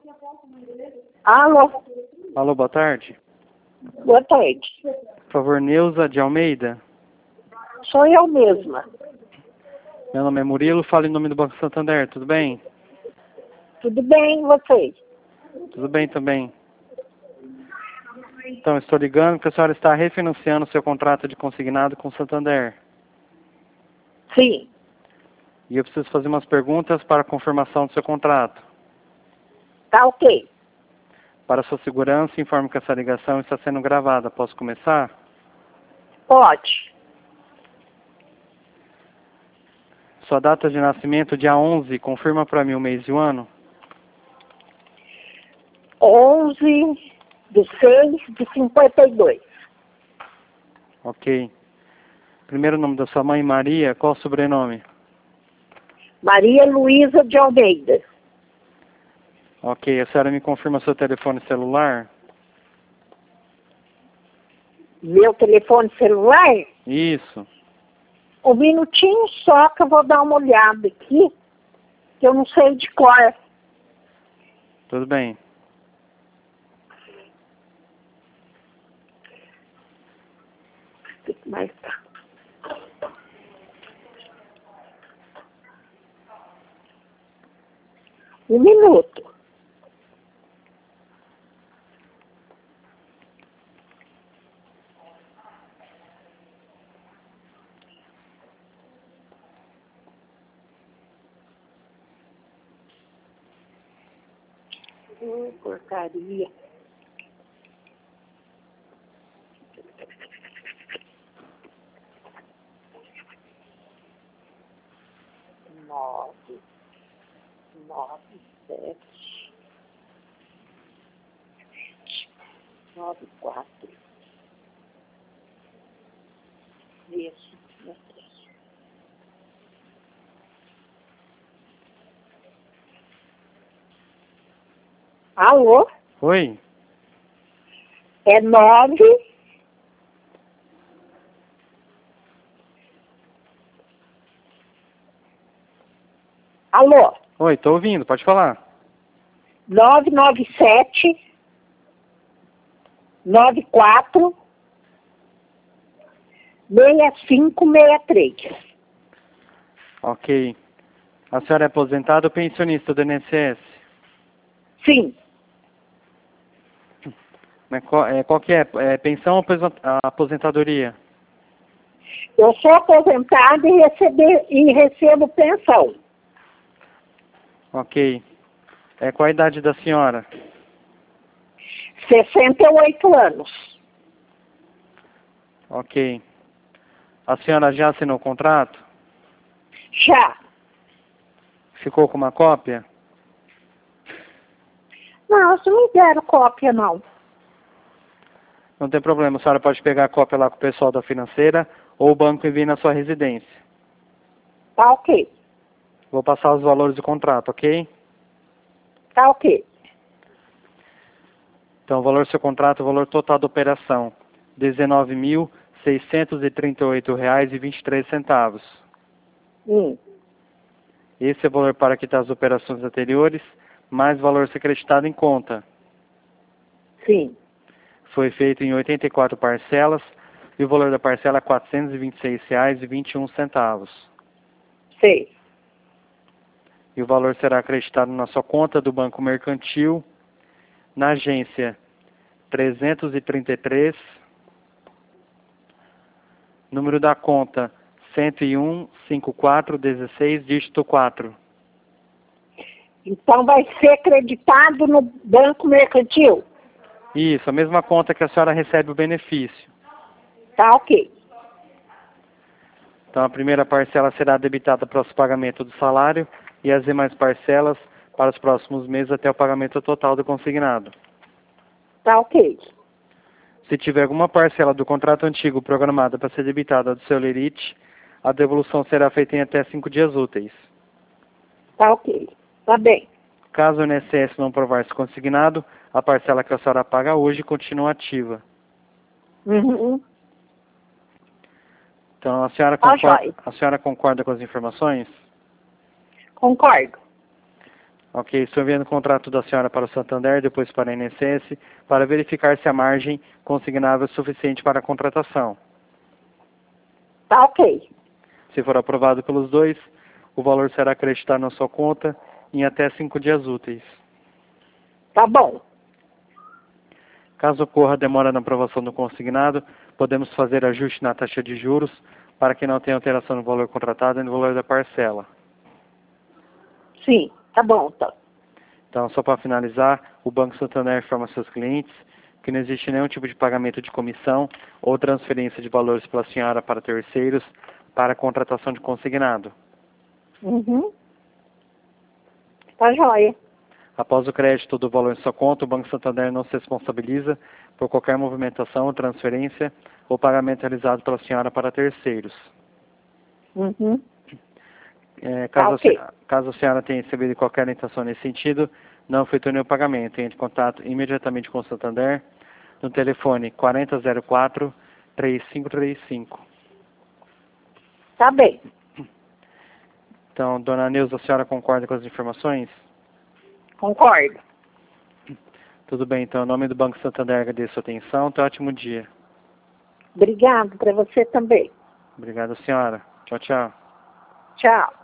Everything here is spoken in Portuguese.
Alô? Alô, boa tarde. Boa tarde. Por favor, Neuza de Almeida. Sou eu mesma. Meu nome é Murilo, falo em nome do Banco Santander, tudo bem? Tudo bem, e você? Tudo bem também. Então, estou ligando porque a senhora está refinanciando seu contrato de consignado com o Santander. Sim. E eu preciso fazer umas perguntas para a confirmação do seu contrato. Tá ok. Para sua segurança, informo que essa ligação está sendo gravada. Posso começar? Pode. Sua data de nascimento, dia 11, confirma para mim o mês e o ano? 11/6/52. Ok. Primeiro nome da sua mãe, Maria. Qual o sobrenome? Maria Luísa de Almeida. Ok. A senhora me confirma seu telefone celular? Meu telefone celular? Isso. Um minutinho só que eu vou dar uma olhada aqui, que eu não sei de cor. Tudo bem. Mas tá. Um minuto. Porcaria. Nove, 7, 9, 4. Isso. Alô? Oi? É 9. Alô? Oi, tô ouvindo, pode falar. 997 94 6563. Ok. A senhora é aposentada ou pensionista do INSS? Sim, Mas qual que é? É pensão ou aposentadoria? eu sou aposentada e recebo pensão. Ok. Qual a idade da senhora? 68 anos. Ok. A senhora já assinou o contrato? Já. Ficou com uma cópia? Não, vocês não me deram cópia, não. Não tem problema, a senhora pode pegar a cópia lá com o pessoal da financeira ou o banco envia na sua residência. Tá ok. Vou passar os valores do contrato, ok? Tá ok. Então, o valor do seu contrato, o valor total da operação, R$ 19.638,23. Esse é o valor para quitar as operações anteriores, mais valor ser acreditado em conta. Sim. Foi feito em 84 parcelas e o valor da parcela é R$ 426,21. Sei. E o valor será acreditado na sua conta do Banco Mercantil, na agência 333, número da conta 101-5416, dígito 4. Então vai ser acreditado no Banco Mercantil? Isso, a mesma conta que a senhora recebe o benefício. Tá ok. Então a primeira parcela será debitada para o pagamento do salário e as demais parcelas para os próximos meses até o pagamento total do consignado. Tá ok. Se tiver alguma parcela do contrato antigo programada para ser debitada do seu lerite, a devolução será feita em até 5 dias úteis. Tá ok. Tá bem. Caso o INSS não provar esse consignado, a parcela que a senhora paga hoje continua ativa. Uhum. Então a senhora Tá jóia. concorda com as informações? Concordo. Ok, estou enviando o contrato da senhora para o Santander, depois para a INSS, para verificar se a margem consignável é suficiente para a contratação. Tá ok. Se for aprovado pelos dois, o valor será acreditado na sua conta em até 5 dias úteis. Tá bom. Caso ocorra demora na aprovação do consignado, podemos fazer ajuste na taxa de juros para que não tenha alteração no valor contratado e no valor da parcela. Sim, tá bom, então. Então, só para finalizar, o Banco Santander informa seus clientes que não existe nenhum tipo de pagamento de comissão ou transferência de valores pela senhora para terceiros para a contratação de consignado. Uhum. Tá joia. Após o crédito do valor em sua conta, o Banco Santander não se responsabiliza por qualquer movimentação, transferência ou pagamento realizado pela senhora para terceiros. Uhum. Caso, ok. caso a senhora tenha recebido qualquer orientação nesse sentido, não efetue nenhum pagamento. Entre em contato imediatamente com o Santander no telefone 4004-3535. Tá bem. Então, dona Neuza, a senhora concorda com as informações? Concordo. Tudo bem, então, em nome do Banco Santander, agradeço a sua atenção. Tenha um ótimo dia. Obrigado para você também. Obrigado, senhora. Tchau, tchau. Tchau.